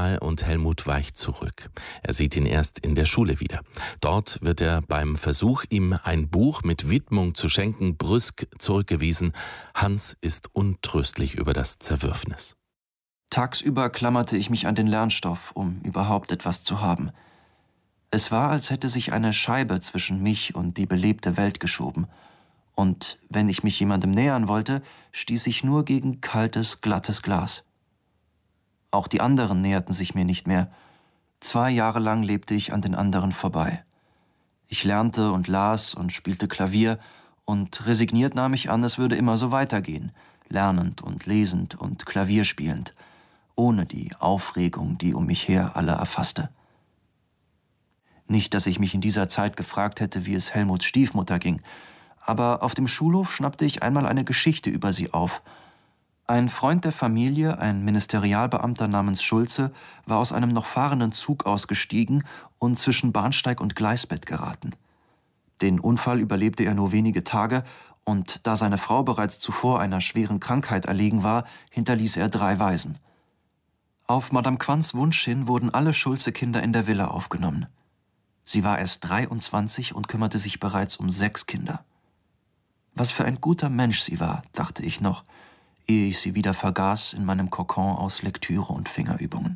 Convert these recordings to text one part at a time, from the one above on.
nahe und Helmut weicht zurück. Er sieht ihn erst in der Schule wieder. Dort wird er beim Versuch, ihm ein Buch mit Widmung zu schenken, brüsk zurückgewiesen. Hans ist untröstlich über das Zerwürfnis. Tagsüber klammerte ich mich an den Lernstoff, um überhaupt etwas zu haben. Es war, als hätte sich eine Scheibe zwischen mich und die belebte Welt geschoben. Und wenn ich mich jemandem nähern wollte, stieß ich nur gegen kaltes, glattes Glas. Auch die anderen näherten sich mir nicht mehr. 2 Jahre lang lebte ich an den anderen vorbei. Ich lernte und las und spielte Klavier, und resigniert nahm ich an, es würde immer so weitergehen, lernend und lesend und Klavier spielend, ohne die Aufregung, die um mich her alle erfasste. Nicht, dass ich mich in dieser Zeit gefragt hätte, wie es Helmuts Stiefmutter ging, aber auf dem Schulhof schnappte ich einmal eine Geschichte über sie auf. Ein Freund der Familie, ein Ministerialbeamter namens Schulze, war aus einem noch fahrenden Zug ausgestiegen und zwischen Bahnsteig und Gleisbett geraten. Den Unfall überlebte er nur wenige Tage, und da seine Frau bereits zuvor einer schweren Krankheit erlegen war, hinterließ er 3 Waisen. Auf Madame Quands Wunsch hin wurden alle Schulze-Kinder in der Villa aufgenommen. Sie war erst 23 und kümmerte sich bereits um 6 Kinder. Was für ein guter Mensch sie war, dachte ich noch, ehe ich sie wieder vergaß in meinem Kokon aus Lektüre und Fingerübungen.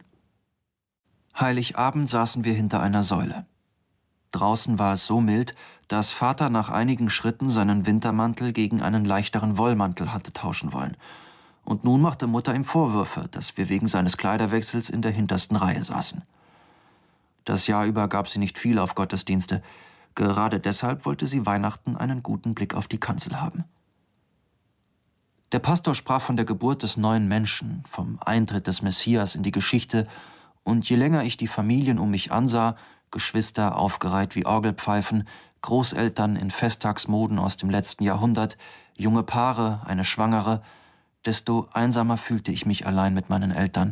Heiligabend saßen wir hinter einer Säule. Draußen war es so mild, dass Vater nach einigen Schritten seinen Wintermantel gegen einen leichteren Wollmantel hatte tauschen wollen. Und nun machte Mutter ihm Vorwürfe, dass wir wegen seines Kleiderwechsels in der hintersten Reihe saßen. Das Jahr über gab sie nicht viel auf Gottesdienste. Gerade deshalb wollte sie Weihnachten einen guten Blick auf die Kanzel haben. Der Pastor sprach von der Geburt des neuen Menschen, vom Eintritt des Messias in die Geschichte, und je länger ich die Familien um mich ansah, Geschwister aufgereiht wie Orgelpfeifen, Großeltern in Festtagsmoden aus dem letzten Jahrhundert, junge Paare, eine Schwangere, desto einsamer fühlte ich mich allein mit meinen Eltern.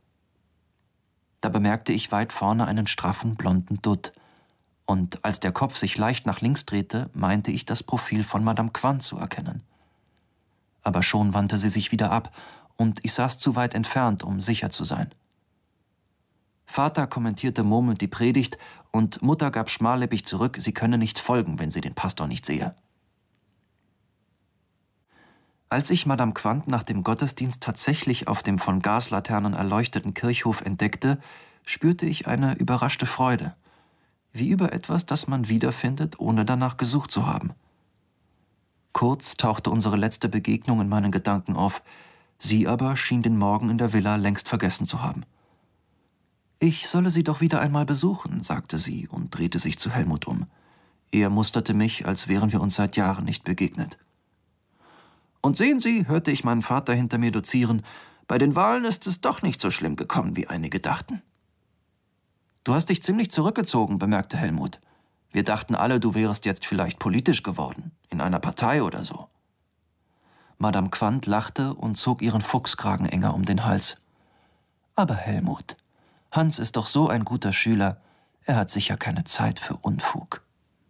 Da bemerkte ich weit vorne einen straffen, blonden Dutt. Und als der Kopf sich leicht nach links drehte, meinte ich das Profil von Madame Quandt zu erkennen. Aber schon wandte sie sich wieder ab, und ich saß zu weit entfernt, um sicher zu sein. Vater kommentierte murmelnd die Predigt, und Mutter gab schmallippig zurück, sie könne nicht folgen, wenn sie den Pastor nicht sehe. Als ich Madame Quandt nach dem Gottesdienst tatsächlich auf dem von Gaslaternen erleuchteten Kirchhof entdeckte, spürte ich eine überraschte Freude, wie über etwas, das man wiederfindet, ohne danach gesucht zu haben. Kurz tauchte unsere letzte Begegnung in meinen Gedanken auf, sie aber schien den Morgen in der Villa längst vergessen zu haben. »Ich solle Sie doch wieder einmal besuchen«, sagte sie und drehte sich zu Helmut um. Er musterte mich, als wären wir uns seit Jahren nicht begegnet. »Und sehen Sie«, hörte ich meinen Vater hinter mir dozieren, »bei den Wahlen ist es doch nicht so schlimm gekommen, wie einige dachten.« »Du hast dich ziemlich zurückgezogen«, bemerkte Helmut. »Wir dachten alle, du wärest jetzt vielleicht politisch geworden, in einer Partei oder so.« Madame Quandt lachte und zog ihren Fuchskragen enger um den Hals. »Aber Helmut, Hans ist doch so ein guter Schüler, er hat sicher keine Zeit für Unfug.«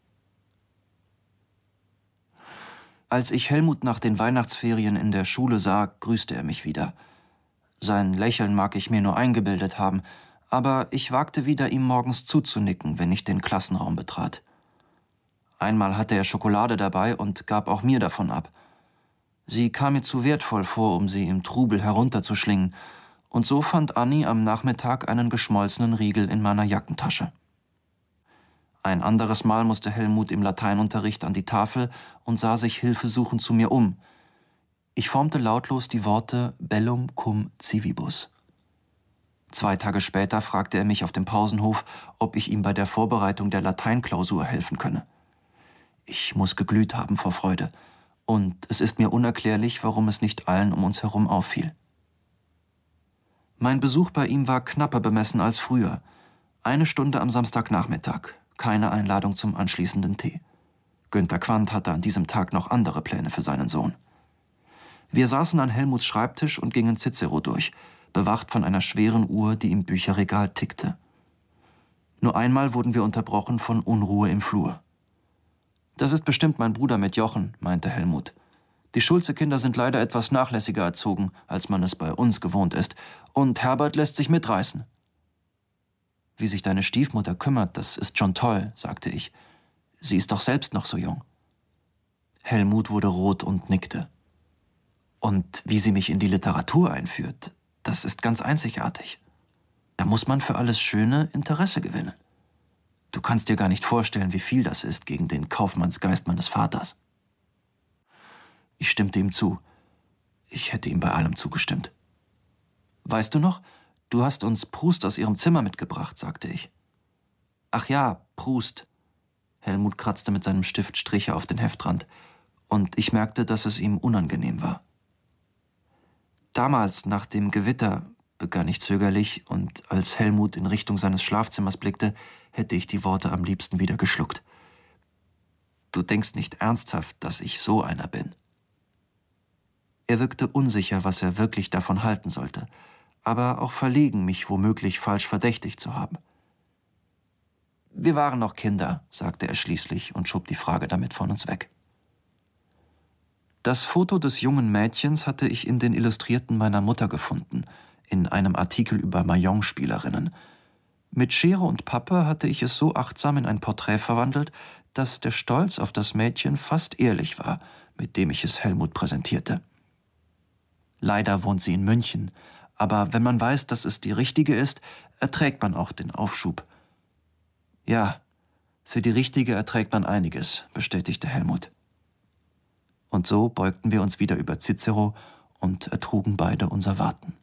Als ich Helmut nach den Weihnachtsferien in der Schule sah, grüßte er mich wieder. Sein Lächeln mag ich mir nur eingebildet haben, aber ich wagte wieder, ihm morgens zuzunicken, wenn ich den Klassenraum betrat. Einmal hatte er Schokolade dabei und gab auch mir davon ab. Sie kam mir zu wertvoll vor, um sie im Trubel herunterzuschlingen, und so fand Annie am Nachmittag einen geschmolzenen Riegel in meiner Jackentasche. Ein anderes Mal musste Helmut im Lateinunterricht an die Tafel und sah sich hilfesuchend zu mir um. Ich formte lautlos die Worte Bellum cum civibus. 2 Tage später fragte er mich auf dem Pausenhof, ob ich ihm bei der Vorbereitung der Lateinklausur helfen könne. Ich muss geglüht haben vor Freude, und es ist mir unerklärlich, warum es nicht allen um uns herum auffiel. Mein Besuch bei ihm war knapper bemessen als früher. 1 Stunde am Samstagnachmittag. Keine Einladung zum anschließenden Tee. Günther Quandt hatte an diesem Tag noch andere Pläne für seinen Sohn. Wir saßen an Helmuts Schreibtisch und gingen Cicero durch, bewacht von einer schweren Uhr, die im Bücherregal tickte. Nur einmal wurden wir unterbrochen von Unruhe im Flur. »Das ist bestimmt mein Bruder mit Jochen«, meinte Helmut. »Die Schulze-Kinder sind leider etwas nachlässiger erzogen, als man es bei uns gewohnt ist, und Herbert lässt sich mitreißen. Wie sich deine Stiefmutter kümmert, das ist schon toll, sagte ich. Sie ist doch selbst noch so jung. Helmut wurde rot und nickte. Und wie sie mich in die Literatur einführt, das ist ganz einzigartig. Da muss man für alles Schöne Interesse gewinnen. Du kannst dir gar nicht vorstellen, wie viel das ist gegen den Kaufmannsgeist meines Vaters. Ich stimmte ihm zu. Ich hätte ihm bei allem zugestimmt. Weißt du noch, du hast uns Proust aus ihrem Zimmer mitgebracht, sagte ich. Ach ja, Proust. Helmut kratzte mit seinem Stift Striche auf den Heftrand, und ich merkte, dass es ihm unangenehm war. Damals, nach dem Gewitter, begann ich zögerlich, und als Helmut in Richtung seines Schlafzimmers blickte, hätte ich die Worte am liebsten wieder geschluckt. Du denkst nicht ernsthaft, dass ich so einer bin. Er wirkte unsicher, was er wirklich davon halten sollte, aber auch verlegen, mich womöglich falsch verdächtigt zu haben. Wir waren noch Kinder, sagte er schließlich und schob die Frage damit von uns weg. Das Foto des jungen Mädchens hatte ich in den Illustrierten meiner Mutter gefunden, in einem Artikel über Mahjong-Spielerinnen. Mit Schere und Pappe hatte ich es so achtsam in ein Porträt verwandelt, dass der Stolz auf das Mädchen fast ehrlich war, mit dem ich es Helmut präsentierte. Leider wohnt sie in München, aber wenn man weiß, dass es die richtige ist, erträgt man auch den Aufschub. Ja, für die richtige erträgt man einiges, bestätigte Helmut. Und so beugten wir uns wieder über Cicero und ertrugen beide unser Warten.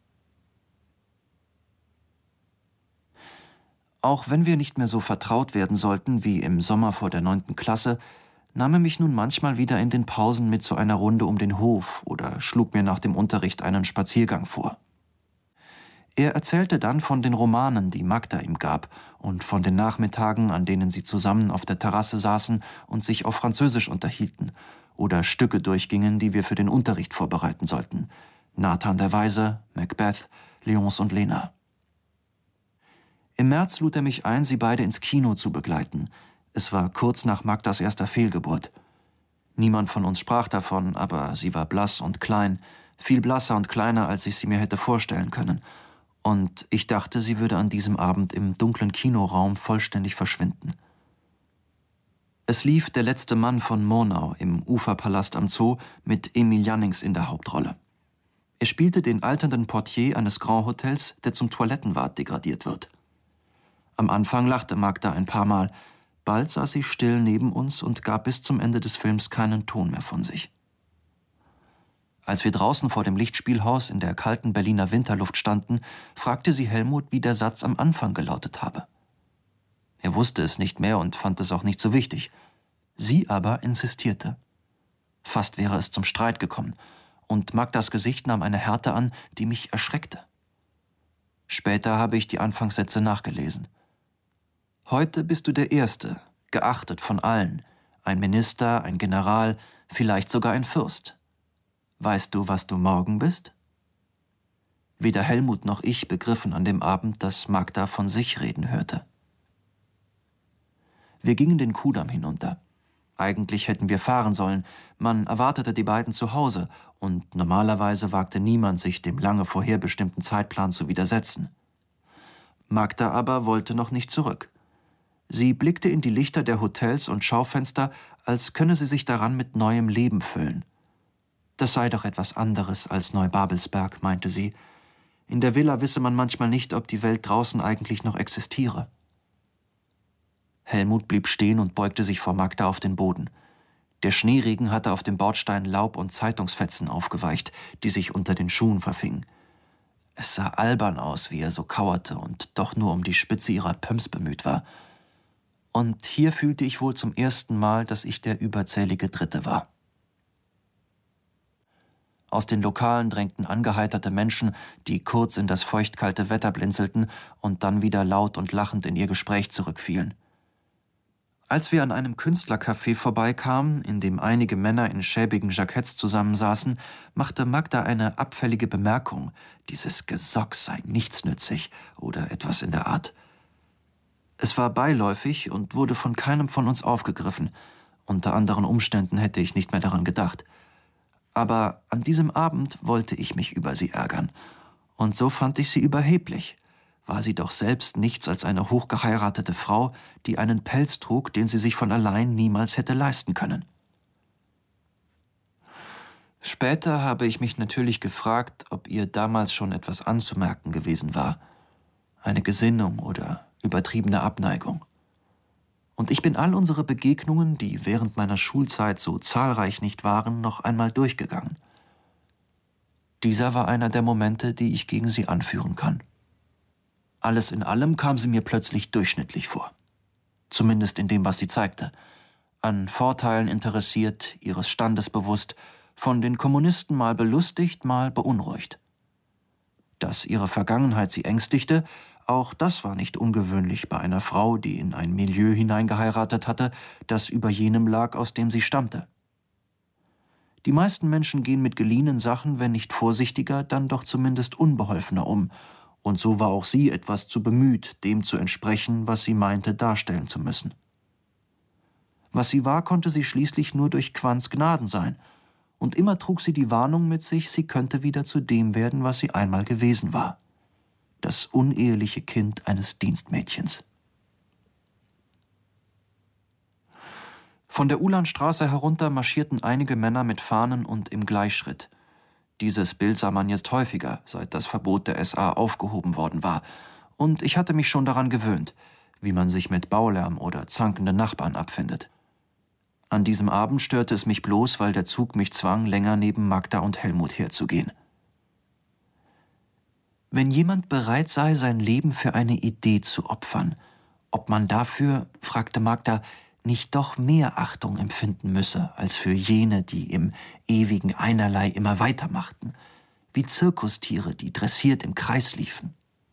Auch wenn wir nicht mehr so vertraut werden sollten wie im Sommer vor der 9. Klasse, nahm er mich nun manchmal wieder in den Pausen mit zu einer Runde um den Hof oder schlug mir nach dem Unterricht einen Spaziergang vor. Er erzählte dann von den Romanen, die Magda ihm gab, und von den Nachmittagen, an denen sie zusammen auf der Terrasse saßen und sich auf Französisch unterhielten oder Stücke durchgingen, die wir für den Unterricht vorbereiten sollten. Nathan der Weise, Macbeth, Léonce und Lena. Im März lud er mich ein, sie beide ins Kino zu begleiten. Es war kurz nach Magdas erster Fehlgeburt. Niemand von uns sprach davon, aber sie war blass und klein, viel blasser und kleiner, als ich sie mir hätte vorstellen können. Und ich dachte, sie würde an diesem Abend im dunklen Kinoraum vollständig verschwinden. Es lief Der letzte Mann von Murnau im Uferpalast am Zoo mit Emil Jannings in der Hauptrolle. Er spielte den alternden Portier eines Grand Hotels, der zum Toilettenwart degradiert wird. Am Anfang lachte Magda ein paar Mal, bald saß sie still neben uns und gab bis zum Ende des Films keinen Ton mehr von sich. Als wir draußen vor dem Lichtspielhaus in der kalten Berliner Winterluft standen, fragte sie Helmut, wie der Satz am Anfang gelautet habe. Er wusste es nicht mehr und fand es auch nicht so wichtig. Sie aber insistierte. Fast wäre es zum Streit gekommen, und Magdas Gesicht nahm eine Härte an, die mich erschreckte. Später habe ich die Anfangssätze nachgelesen. Heute bist du der Erste, geachtet von allen, ein Minister, ein General, vielleicht sogar ein Fürst. Weißt du, was du morgen bist? Weder Helmut noch ich begriffen an dem Abend, dass Magda von sich reden hörte. Wir gingen den Kudamm hinunter. Eigentlich hätten wir fahren sollen, man erwartete die beiden zu Hause, und normalerweise wagte niemand, sich dem lange vorherbestimmten Zeitplan zu widersetzen. Magda aber wollte noch nicht zurück. Sie blickte in die Lichter der Hotels und Schaufenster, als könne sie sich daran mit neuem Leben füllen. Das sei doch etwas anderes als Neubabelsberg, meinte sie. In der Villa wisse man manchmal nicht, ob die Welt draußen eigentlich noch existiere. Helmut blieb stehen und beugte sich vor Magda auf den Boden. Der Schneeregen hatte auf dem Bordstein Laub und Zeitungsfetzen aufgeweicht, die sich unter den Schuhen verfingen. Es sah albern aus, wie er so kauerte und doch nur um die Spitze ihrer Pumps bemüht war. Und hier fühlte ich wohl zum ersten Mal, dass ich der überzählige Dritte war. Aus den Lokalen drängten angeheiterte Menschen, die kurz in das feuchtkalte Wetter blinzelten und dann wieder laut und lachend in ihr Gespräch zurückfielen. Als wir an einem Künstlercafé vorbeikamen, in dem einige Männer in schäbigen Jacketts zusammensaßen, machte Magda eine abfällige Bemerkung, dieses Gesock sei nichtsnützig oder etwas in der Art. Es war beiläufig und wurde von keinem von uns aufgegriffen. Unter anderen Umständen hätte ich nicht mehr daran gedacht. Aber an diesem Abend wollte ich mich über sie ärgern. Und so fand ich sie überheblich, war sie doch selbst nichts als eine hochgeheiratete Frau, die einen Pelz trug, den sie sich von allein niemals hätte leisten können. Später habe ich mich natürlich gefragt, ob ihr damals schon etwas anzumerken gewesen war. Eine Gesinnung oder übertriebene Abneigung. Und ich bin all unsere Begegnungen, die während meiner Schulzeit so zahlreich nicht waren, noch einmal durchgegangen. Dieser war einer der Momente, die ich gegen sie anführen kann. Alles in allem kam sie mir plötzlich durchschnittlich vor. Zumindest in dem, was sie zeigte. An Vorteilen interessiert, ihres Standes bewusst, von den Kommunisten mal belustigt, mal beunruhigt. Dass ihre Vergangenheit sie ängstigte, auch das war nicht ungewöhnlich bei einer Frau, die in ein Milieu hineingeheiratet hatte, das über jenem lag, aus dem sie stammte. Die meisten Menschen gehen mit geliehenen Sachen, wenn nicht vorsichtiger, dann doch zumindest unbeholfener um, und so war auch sie etwas zu bemüht, dem zu entsprechen, was sie meinte, darstellen zu müssen. Was sie war, konnte sie schließlich nur durch Quants Gnaden sein, und immer trug sie die Warnung mit sich, sie könnte wieder zu dem werden, was sie einmal gewesen war: das uneheliche Kind eines Dienstmädchens. Von der Ulanstraße herunter marschierten einige Männer mit Fahnen und im Gleichschritt. Dieses Bild sah man jetzt häufiger, seit das Verbot der SA aufgehoben worden war, und ich hatte mich schon daran gewöhnt, wie man sich mit Baulärm oder zankenden Nachbarn abfindet. An diesem Abend störte es mich bloß, weil der Zug mich zwang, länger neben Magda und Helmut herzugehen. Wenn jemand bereit sei, sein Leben für eine Idee zu opfern, ob man dafür, fragte Magda, nicht doch mehr Achtung empfinden müsse, als für jene, die im ewigen Einerlei immer weitermachten, wie Zirkustiere, die dressiert im Kreis liefen.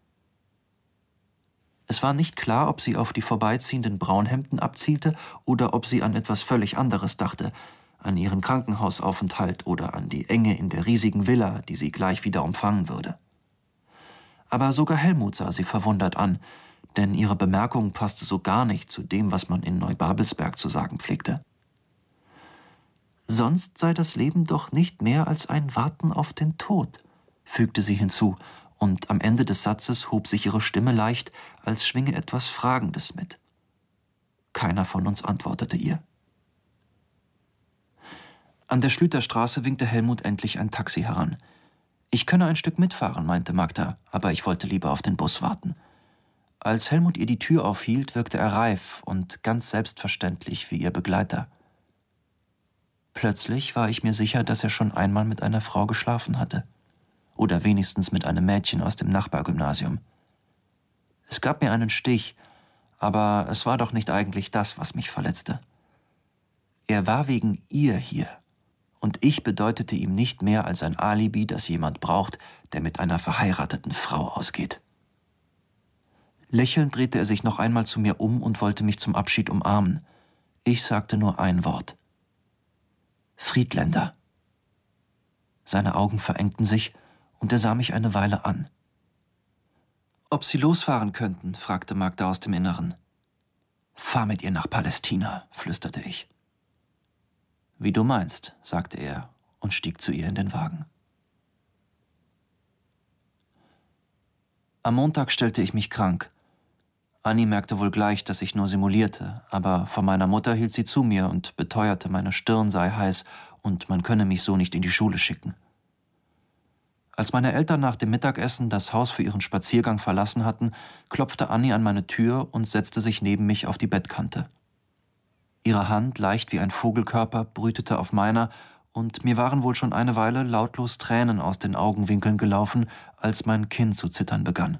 Es war nicht klar, ob sie auf die vorbeiziehenden Braunhemden abzielte oder ob sie an etwas völlig anderes dachte, an ihren Krankenhausaufenthalt oder an die Enge in der riesigen Villa, die sie gleich wieder umfangen würde. Aber sogar Helmut sah sie verwundert an, denn ihre Bemerkung passte so gar nicht zu dem, was man in Neubabelsberg zu sagen pflegte. Sonst sei das Leben doch nicht mehr als ein Warten auf den Tod, fügte sie hinzu, und am Ende des Satzes hob sich ihre Stimme leicht, als schwinge etwas Fragendes mit. Keiner von uns antwortete ihr. An der Schlüterstraße winkte Helmut endlich ein Taxi heran. »Ich könne ein Stück mitfahren«, meinte Magda, aber ich wollte lieber auf den Bus warten. Als Helmut ihr die Tür aufhielt, wirkte er reif und ganz selbstverständlich wie ihr Begleiter. Plötzlich war ich mir sicher, dass er schon einmal mit einer Frau geschlafen hatte. Oder wenigstens mit einem Mädchen aus dem Nachbargymnasium. Es gab mir einen Stich, aber es war doch nicht eigentlich das, was mich verletzte. Er war wegen ihr hier, und ich bedeutete ihm nicht mehr als ein Alibi, das jemand braucht, der mit einer verheirateten Frau ausgeht. Lächelnd drehte er sich noch einmal zu mir um und wollte mich zum Abschied umarmen. Ich sagte nur ein Wort: Friedländer. Seine Augen verengten sich, und er sah mich eine Weile an. »Ob Sie losfahren könnten?« fragte Magda aus dem Inneren. »Fahr mit ihr nach Palästina«, flüsterte ich. »Wie du meinst«, sagte er und stieg zu ihr in den Wagen. Am Montag stellte ich mich krank. Anni merkte wohl gleich, dass ich nur simulierte, aber von meiner Mutter hielt sie zu mir und beteuerte, meine Stirn sei heiß und man könne mich so nicht in die Schule schicken. Als meine Eltern nach dem Mittagessen das Haus für ihren Spaziergang verlassen hatten, klopfte Anni an meine Tür und setzte sich neben mich auf die Bettkante. Ihre Hand, leicht wie ein Vogelkörper, brütete auf meiner, und mir waren wohl schon eine Weile lautlos Tränen aus den Augenwinkeln gelaufen, als mein Kinn zu zittern begann.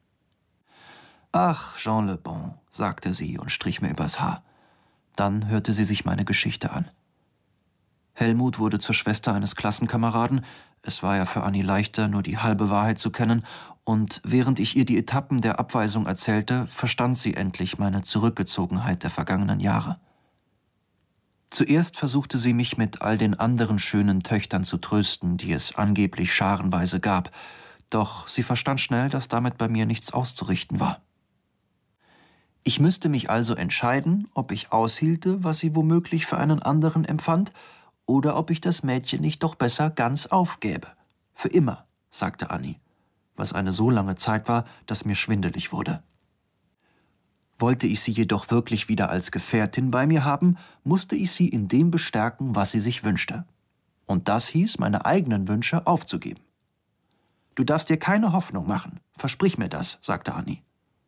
»Ach, Jean Le Bon«, sagte sie und strich mir übers Haar. Dann hörte sie sich meine Geschichte an. Helmut wurde zur Schwester eines Klassenkameraden, es war ja für Anni leichter, nur die halbe Wahrheit zu kennen, und während ich ihr die Etappen der Abweisung erzählte, verstand sie endlich meine Zurückgezogenheit der vergangenen Jahre. Zuerst versuchte sie mich mit all den anderen schönen Töchtern zu trösten, die es angeblich scharenweise gab, doch sie verstand schnell, dass damit bei mir nichts auszurichten war. Ich müsste mich also entscheiden, ob ich aushielte, was sie womöglich für einen anderen empfand, oder ob ich das Mädchen nicht doch besser ganz aufgäbe. Für immer, sagte Anni. was eine so lange Zeit war, dass mir schwindelig wurde. Wollte ich sie jedoch wirklich wieder als Gefährtin bei mir haben, musste ich sie in dem bestärken, was sie sich wünschte. Und das hieß, meine eigenen Wünsche aufzugeben. »Du darfst dir keine Hoffnung machen, versprich mir das«, sagte Annie.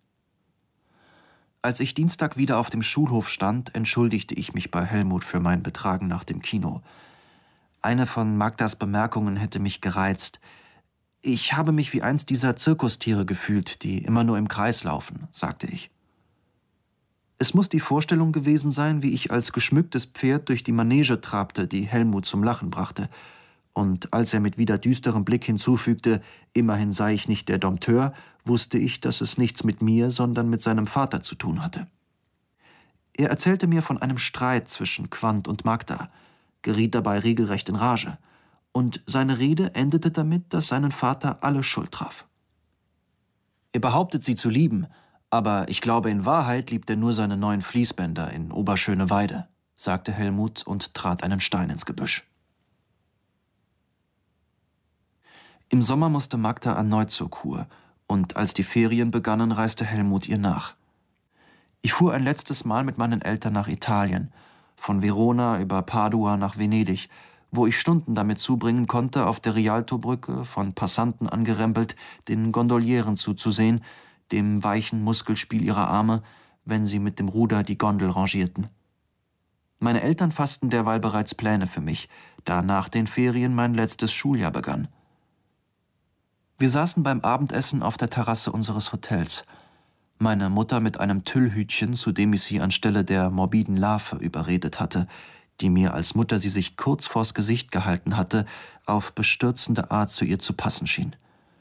Als ich Dienstag wieder auf dem Schulhof stand, entschuldigte ich mich bei Helmut für mein Betragen nach dem Kino. Eine von Magdas Bemerkungen hätte mich gereizt. »Ich habe mich wie eins dieser Zirkustiere gefühlt, die immer nur im Kreis laufen«, sagte ich. Es muss die Vorstellung gewesen sein, wie ich als geschmücktes Pferd durch die Manege trabte, die Helmut zum Lachen brachte. Und als er mit wieder düsterem Blick hinzufügte, immerhin sei ich nicht der Dompteur, wusste ich, dass es nichts mit mir, sondern mit seinem Vater zu tun hatte. Er erzählte mir von einem Streit zwischen Quandt und Magda, geriet dabei regelrecht in Rage, und seine Rede endete damit, dass seinen Vater alle Schuld traf. Er behauptet, sie zu lieben, aber ich glaube, in Wahrheit liebt er nur seine neuen Fließbänder in Oberschöneweide, sagte Helmut und trat einen Stein ins Gebüsch. Im Sommer musste Magda erneut zur Kur, und als die Ferien begannen, reiste Helmut ihr nach. Ich fuhr ein letztes Mal mit meinen Eltern nach Italien, von Verona über Padua nach Venedig, wo ich Stunden damit zubringen konnte, auf der Rialtobrücke, von Passanten angerempelt, den Gondolieren zuzusehen, dem weichen Muskelspiel ihrer Arme, wenn sie mit dem Ruder die Gondel rangierten. Meine Eltern fassten derweil bereits Pläne für mich, da nach den Ferien mein letztes Schuljahr begann. Wir saßen beim Abendessen auf der Terrasse unseres Hotels. Meine Mutter mit einem Tüllhütchen, zu dem ich sie anstelle der morbiden Larve überredet hatte, die mir, als Mutter sie sich kurz vors Gesicht gehalten hatte, auf bestürzende Art zu ihr zu passen schien.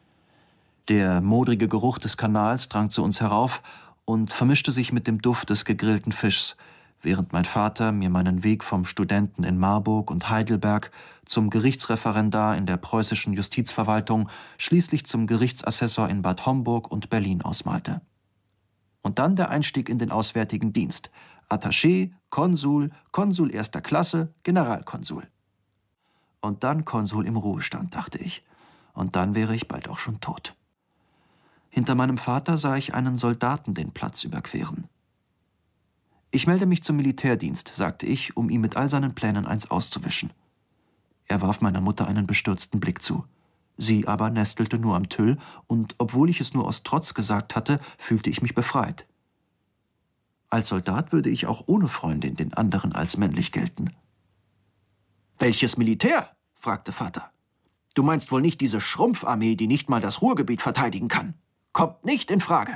Der modrige Geruch des Kanals drang zu uns herauf und vermischte sich mit dem Duft des gegrillten Fischs, während mein Vater mir meinen Weg vom Studenten in Marburg und Heidelberg zum Gerichtsreferendar in der preußischen Justizverwaltung, schließlich zum Gerichtsassessor in Bad Homburg und Berlin ausmalte. Und dann der Einstieg in den Auswärtigen Dienst. Attaché, Konsul, Konsul erster Klasse, Generalkonsul. Und dann Konsul im Ruhestand, dachte ich. Und dann wäre ich bald auch schon tot. Hinter meinem Vater sah ich einen Soldaten den Platz überqueren. »Ich melde mich zum Militärdienst«, sagte ich, um ihm mit all seinen Plänen eins auszuwischen. Er warf meiner Mutter einen bestürzten Blick zu. Sie aber nestelte nur am Tüll, und obwohl ich es nur aus Trotz gesagt hatte, fühlte ich mich befreit. Als Soldat würde ich auch ohne Freundin den anderen als männlich gelten. »Welches Militär?« fragte Vater. »Du meinst wohl nicht diese Schrumpfarmee, die nicht mal das Ruhrgebiet verteidigen kann? Kommt nicht in Frage.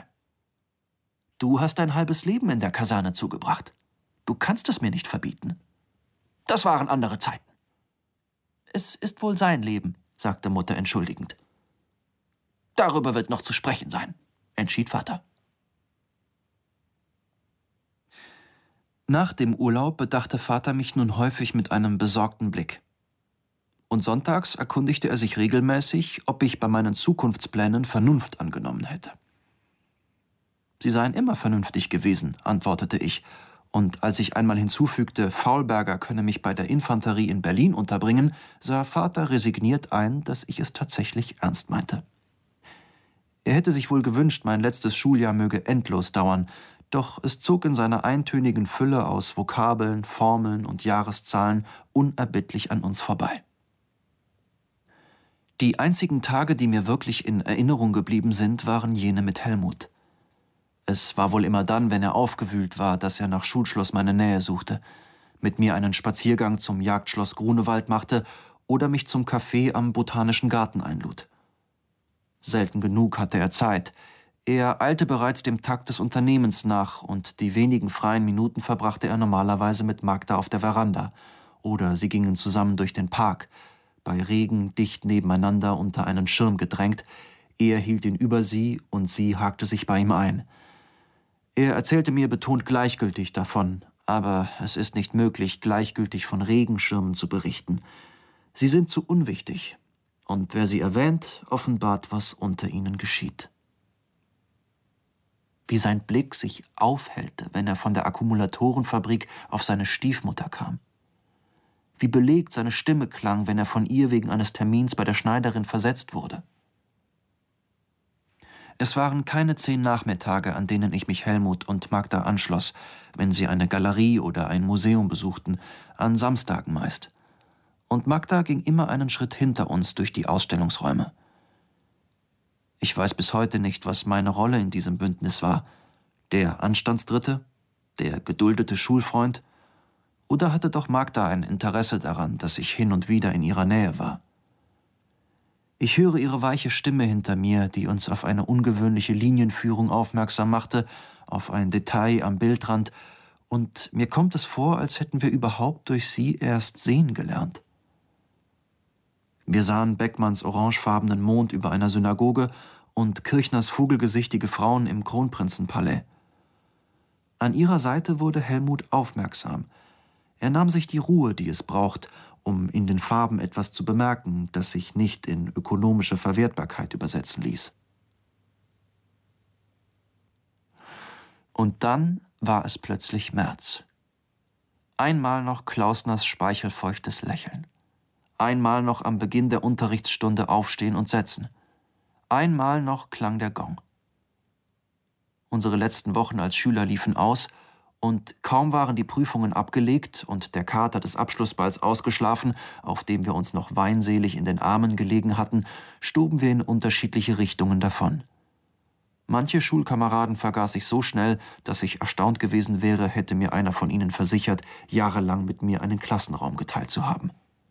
Du hast dein halbes Leben in der Kaserne zugebracht. Du kannst es mir nicht verbieten. Das waren andere Zeiten.« »Es ist wohl sein Leben«, sagte Mutter entschuldigend. »Darüber wird noch zu sprechen sein«, entschied Vater. Nach dem Urlaub bedachte Vater mich nun häufig mit einem besorgten Blick. Und sonntags erkundigte er sich regelmäßig, ob ich bei meinen Zukunftsplänen Vernunft angenommen hätte. »Sie seien immer vernünftig gewesen«, antwortete ich, und als ich einmal hinzufügte, Faulberger könne mich bei der Infanterie in Berlin unterbringen, sah Vater resigniert ein, dass ich es tatsächlich ernst meinte. Er hätte sich wohl gewünscht, mein letztes Schuljahr möge endlos dauern, doch es zog in seiner eintönigen Fülle aus Vokabeln, Formeln und Jahreszahlen unerbittlich an uns vorbei. Die einzigen Tage, die mir wirklich in Erinnerung geblieben sind, waren jene mit Helmut. Es war wohl immer dann, wenn er aufgewühlt war, dass er nach Schulschluss meine Nähe suchte, mit mir einen Spaziergang zum Jagdschloss Grunewald machte oder mich zum Café am Botanischen Garten einlud. Selten genug hatte er Zeit. Er eilte bereits dem Takt des Unternehmens nach, und die wenigen freien Minuten verbrachte er normalerweise mit Magda auf der Veranda, oder sie gingen zusammen durch den Park, bei Regen dicht nebeneinander unter einen Schirm gedrängt. Er hielt ihn über sie und sie hakte sich bei ihm ein. Er erzählte mir betont gleichgültig davon, aber es ist nicht möglich, gleichgültig von Regenschirmen zu berichten. Sie sind zu unwichtig, und wer sie erwähnt, offenbart, was unter ihnen geschieht. Wie sein Blick sich aufhellte, wenn er von der Akkumulatorenfabrik auf seine Stiefmutter kam. Wie belegt seine Stimme klang, wenn er von ihr wegen eines Termins bei der Schneiderin versetzt wurde. Es waren keine 10 Nachmittage, an denen ich mich Helmut und Magda anschloss, wenn sie eine Galerie oder ein Museum besuchten, an Samstagen meist. Und Magda ging immer einen Schritt hinter uns durch die Ausstellungsräume. Ich weiß bis heute nicht, was meine Rolle in diesem Bündnis war. Der Anstandsdritte? Der geduldete Schulfreund? Oder hatte doch Magda ein Interesse daran, dass ich hin und wieder in ihrer Nähe war? Ich höre ihre weiche Stimme hinter mir, die uns auf eine ungewöhnliche Linienführung aufmerksam machte, auf ein Detail am Bildrand, und mir kommt es vor, als hätten wir überhaupt durch sie erst sehen gelernt. Wir sahen Beckmanns orangefarbenen Mond über einer Synagoge und Kirchners vogelgesichtige Frauen im Kronprinzenpalais. An ihrer Seite wurde Helmut aufmerksam. Er nahm sich die Ruhe, die es braucht, um in den Farben etwas zu bemerken, das sich nicht in ökonomische Verwertbarkeit übersetzen ließ. Und dann war es plötzlich März. Einmal noch Klausners speichelfeuchtes Lächeln. Einmal noch am Beginn der Unterrichtsstunde aufstehen und setzen. Einmal noch klang der Gong. Unsere letzten Wochen als Schüler liefen aus, und kaum waren die Prüfungen abgelegt und der Kater des Abschlussballs ausgeschlafen, auf dem wir uns noch weinselig in den Armen gelegen hatten, stoben wir in unterschiedliche Richtungen davon. Manche Schulkameraden vergaß ich so schnell, dass ich erstaunt gewesen wäre, hätte mir einer von ihnen versichert, jahrelang mit mir einen Klassenraum geteilt zu haben.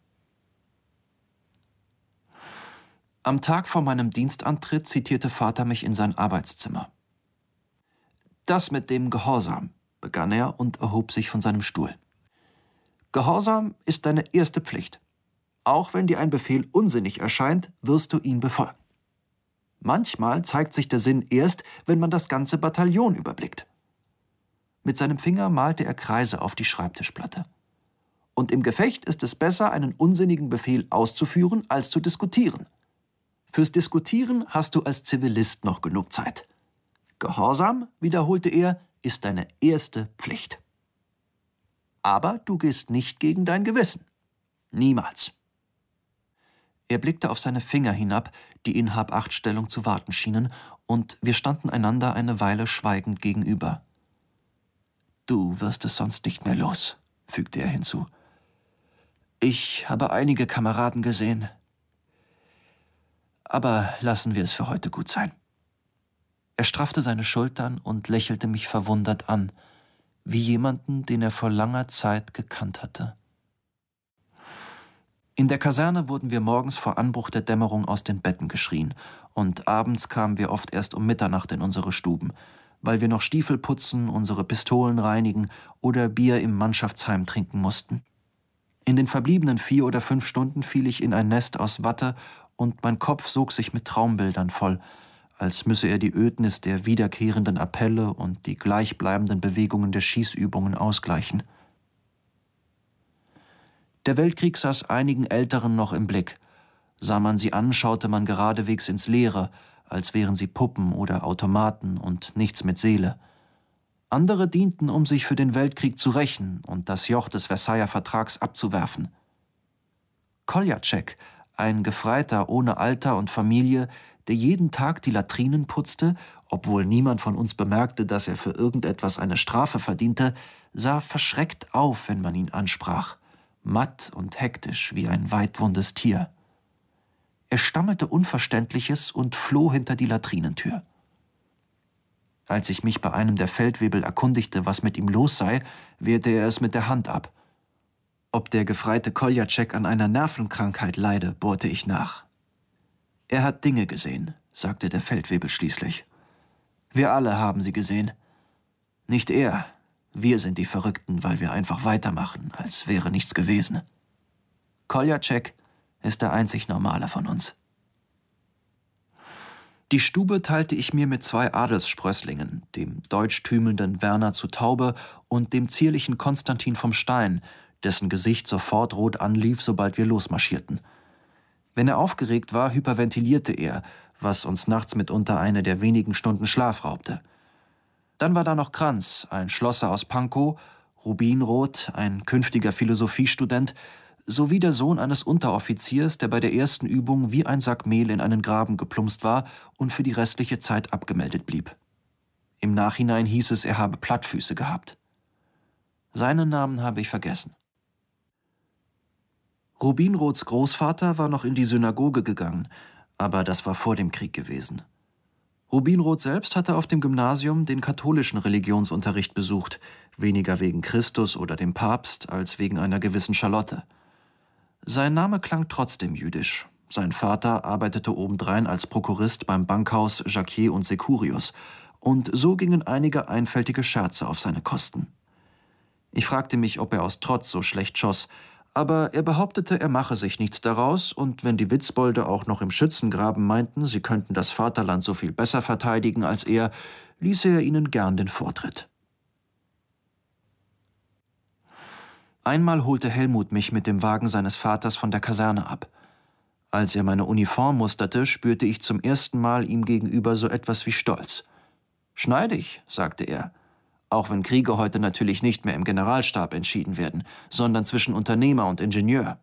Am Tag vor meinem Dienstantritt zitierte Vater mich in sein Arbeitszimmer. »Das mit dem Gehorsam«, begann er und erhob sich von seinem Stuhl. »Gehorsam ist deine erste Pflicht. Auch wenn dir ein Befehl unsinnig erscheint, wirst du ihn befolgen. Manchmal zeigt sich der Sinn erst, wenn man das ganze Bataillon überblickt.« Mit seinem Finger malte er Kreise auf die Schreibtischplatte. »Und im Gefecht ist es besser, einen unsinnigen Befehl auszuführen, als zu diskutieren. Fürs Diskutieren hast du als Zivilist noch genug Zeit. Gehorsam«, wiederholte er, »ist deine erste Pflicht. Aber du gehst nicht gegen dein Gewissen. Niemals.« Er blickte auf seine Finger hinab, die in Hab-Acht-Stellung zu warten schienen, und wir standen einander eine Weile schweigend gegenüber. »Du wirst es sonst nicht mehr los«, fügte er hinzu. »Ich habe einige Kameraden gesehen. Aber lassen wir es für heute gut sein.« Er straffte seine Schultern und lächelte mich verwundert an, wie jemanden, den er vor langer Zeit gekannt hatte. In der Kaserne wurden wir morgens vor Anbruch der Dämmerung aus den Betten geschrien, und abends kamen wir oft erst um Mitternacht in unsere Stuben, weil wir noch Stiefel putzen, unsere Pistolen reinigen oder Bier im Mannschaftsheim trinken mussten. In den verbliebenen 4 oder 5 Stunden fiel ich in ein Nest aus Watte, und mein Kopf sog sich mit Traumbildern voll, als müsse er die Ödnis der wiederkehrenden Appelle und die gleichbleibenden Bewegungen der Schießübungen ausgleichen. Der Weltkrieg saß einigen Älteren noch im Blick. Sah man sie an, schaute man geradewegs ins Leere, als wären sie Puppen oder Automaten und nichts mit Seele. Andere dienten, um sich für den Weltkrieg zu rächen und das Joch des Versailler Vertrags abzuwerfen. Koljatschek, ein Gefreiter ohne Alter und Familie, der jeden Tag die Latrinen putzte, obwohl niemand von uns bemerkte, dass er für irgendetwas eine Strafe verdiente, sah verschreckt auf, wenn man ihn ansprach, matt und hektisch wie ein weidwundes Tier. Er stammelte Unverständliches und floh hinter die Latrinentür. Als ich mich bei einem der Feldwebel erkundigte, was mit ihm los sei, wehrte er es mit der Hand ab. Ob der gefreite Koljatschek an einer Nervenkrankheit leide, bohrte ich nach. »Er hat Dinge gesehen«, sagte der Feldwebel schließlich. »Wir alle haben sie gesehen. Nicht er. Wir sind die Verrückten, weil wir einfach weitermachen, als wäre nichts gewesen. Koljatschek ist der einzig Normale von uns.« Die Stube teilte ich mir mit 2 Adelssprösslingen, dem deutschtümelnden Werner zu Taube und dem zierlichen Konstantin vom Stein, dessen Gesicht sofort rot anlief, sobald wir losmarschierten. Wenn er aufgeregt war, hyperventilierte er, was uns nachts mitunter eine der wenigen Stunden Schlaf raubte. Dann war da noch Kranz, ein Schlosser aus Pankow, Rubinroth, ein künftiger Philosophiestudent, sowie der Sohn eines Unteroffiziers, der bei der ersten Übung wie ein Sack Mehl in einen Graben geplumpst war und für die restliche Zeit abgemeldet blieb. Im Nachhinein hieß es, er habe Plattfüße gehabt. Seinen Namen habe ich vergessen. Rubinroths Großvater war noch in die Synagoge gegangen, aber das war vor dem Krieg gewesen. Rubinroth selbst hatte auf dem Gymnasium den katholischen Religionsunterricht besucht, weniger wegen Christus oder dem Papst als wegen einer gewissen Charlotte. Sein Name klang trotzdem jüdisch. Sein Vater arbeitete obendrein als Prokurist beim Bankhaus Jacquier und Securius, und so gingen einige einfältige Scherze auf seine Kosten. Ich fragte mich, ob er aus Trotz so schlecht schoss, aber er behauptete, er mache sich nichts daraus, und wenn die Witzbolde auch noch im Schützengraben meinten, sie könnten das Vaterland so viel besser verteidigen als er, ließ er ihnen gern den Vortritt. Einmal holte Helmut mich mit dem Wagen seines Vaters von der Kaserne ab. Als er meine Uniform musterte, spürte ich zum ersten Mal ihm gegenüber so etwas wie Stolz. »Schneidig«, sagte er, auch wenn Kriege heute natürlich nicht mehr im Generalstab entschieden werden, sondern zwischen Unternehmer und Ingenieur.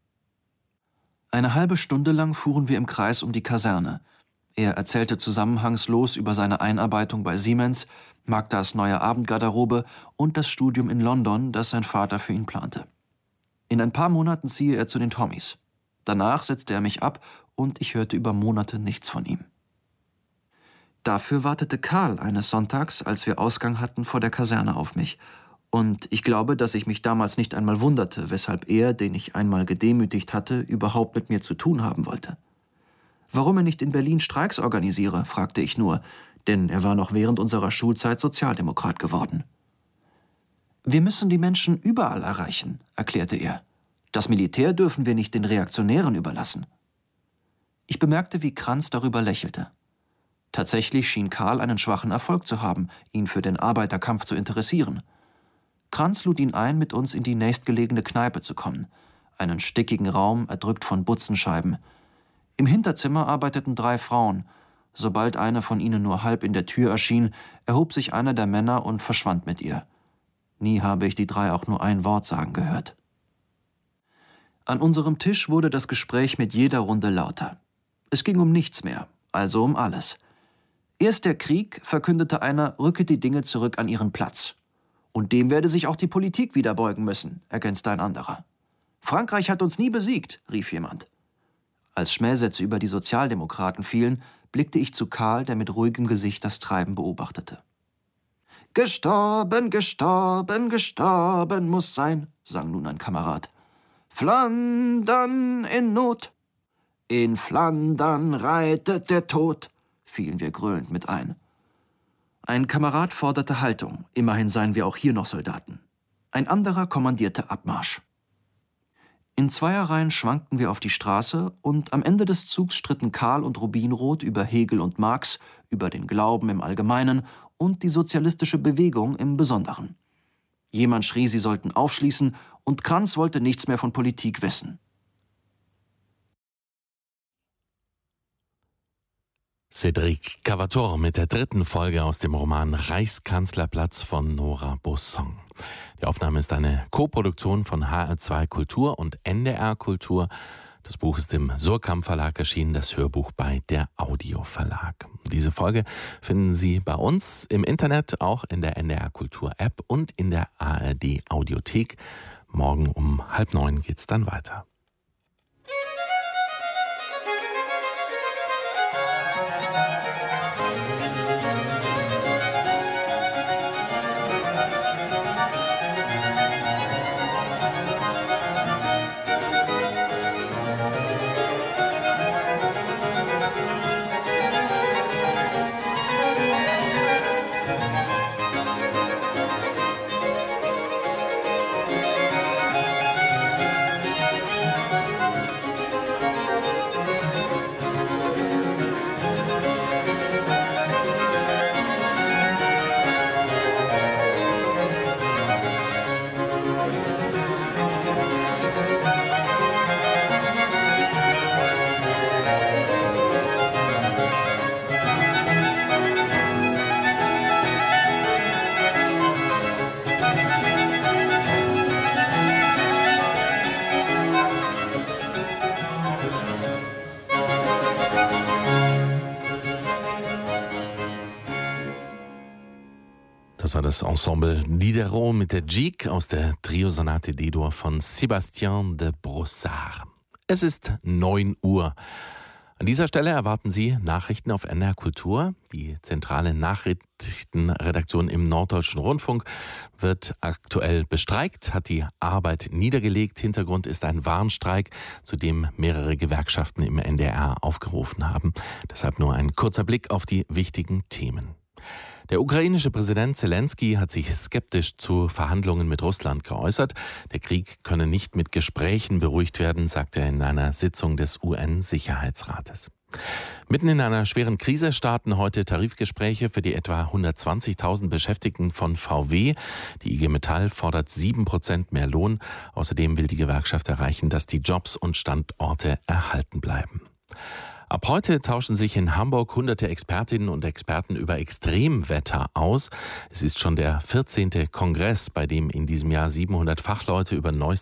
Eine halbe Stunde lang fuhren wir im Kreis um die Kaserne. Er erzählte zusammenhangslos über seine Einarbeitung bei Siemens, Magdas neue Abendgarderobe und das Studium in London, das sein Vater für ihn plante. In ein paar Monaten ziehe er zu den Tommys. Danach setzte er mich ab und ich hörte über Monate nichts von ihm. Dafür wartete Karl eines Sonntags, als wir Ausgang hatten, vor der Kaserne auf mich. Und ich glaube, dass ich mich damals nicht einmal wunderte, weshalb er, den ich einmal gedemütigt hatte, überhaupt mit mir zu tun haben wollte. Warum er nicht in Berlin Streiks organisiere, fragte ich nur, denn er war noch während unserer Schulzeit Sozialdemokrat geworden. »Wir müssen die Menschen überall erreichen«, erklärte er. »Das Militär dürfen wir nicht den Reaktionären überlassen.« Ich bemerkte, wie Kranz darüber lächelte. Tatsächlich schien Karl einen schwachen Erfolg zu haben, ihn für den Arbeiterkampf zu interessieren. Kranz lud ihn ein, mit uns in die nächstgelegene Kneipe zu kommen, einen stickigen Raum, erdrückt von Butzenscheiben. Im Hinterzimmer arbeiteten 3 Frauen. Sobald eine von ihnen nur halb in der Tür erschien, erhob sich einer der Männer und verschwand mit ihr. Nie habe ich die 3 auch nur ein Wort sagen gehört. An unserem Tisch wurde das Gespräch mit jeder Runde lauter. Es ging um nichts mehr, also um alles. Erst der Krieg, verkündete einer, rücke die Dinge zurück an ihren Platz. Und dem werde sich auch die Politik wieder beugen müssen, ergänzte ein anderer. Frankreich hat uns nie besiegt, rief jemand. Als Schmähsätze über die Sozialdemokraten fielen, blickte ich zu Karl, der mit ruhigem Gesicht das Treiben beobachtete. »Gestorben, gestorben, gestorben muss sein«, sang nun ein Kamerad. »Flandern in Not, in Flandern reitet der Tod«, fielen wir gröhlend mit ein. Ein Kamerad forderte Haltung, immerhin seien wir auch hier noch Soldaten. Ein anderer kommandierte Abmarsch. In Zweierreihen schwankten wir auf die Straße und am Ende des Zugs stritten Karl und Rubinroth über Hegel und Marx, über den Glauben im Allgemeinen und die sozialistische Bewegung im Besonderen. Jemand schrie, sie sollten aufschließen, und Kranz wollte nichts mehr von Politik wissen. Cédric Cavator mit der 3. Folge aus dem Roman Reichskanzlerplatz von Nora Bosson. Die Aufnahme ist eine Koproduktion von HR2 Kultur und NDR Kultur. Das Buch ist im Surkamp Verlag erschienen, das Hörbuch bei der Audio Verlag. Diese Folge finden Sie bei uns im Internet, auch in der NDR Kultur App und in der ARD Audiothek. Morgen um 8:30 geht's dann weiter. Das war das Ensemble Diderot mit der Gigue aus der Trio-Sonate D-Dur von Sébastien de Brossard. Es ist 9 Uhr. An dieser Stelle erwarten Sie Nachrichten auf NDR Kultur. Die zentrale Nachrichtenredaktion im Norddeutschen Rundfunk wird aktuell bestreikt, hat die Arbeit niedergelegt. Hintergrund ist ein Warnstreik, zu dem mehrere Gewerkschaften im NDR aufgerufen haben. Deshalb nur ein kurzer Blick auf die wichtigen Themen. Der ukrainische Präsident Zelensky hat sich skeptisch zu Verhandlungen mit Russland geäußert. Der Krieg könne nicht mit Gesprächen beruhigt werden, sagte er in einer Sitzung des UN-Sicherheitsrates. Mitten in einer schweren Krise starten heute Tarifgespräche für die etwa 120.000 Beschäftigten von VW. Die IG Metall fordert 7% mehr Lohn. Außerdem will die Gewerkschaft erreichen, dass die Jobs und Standorte erhalten bleiben. Ab heute tauschen sich in Hamburg hunderte Expertinnen und Experten über Extremwetter aus. Es ist schon der 14. Kongress, bei dem in diesem Jahr 700 Fachleute über neueste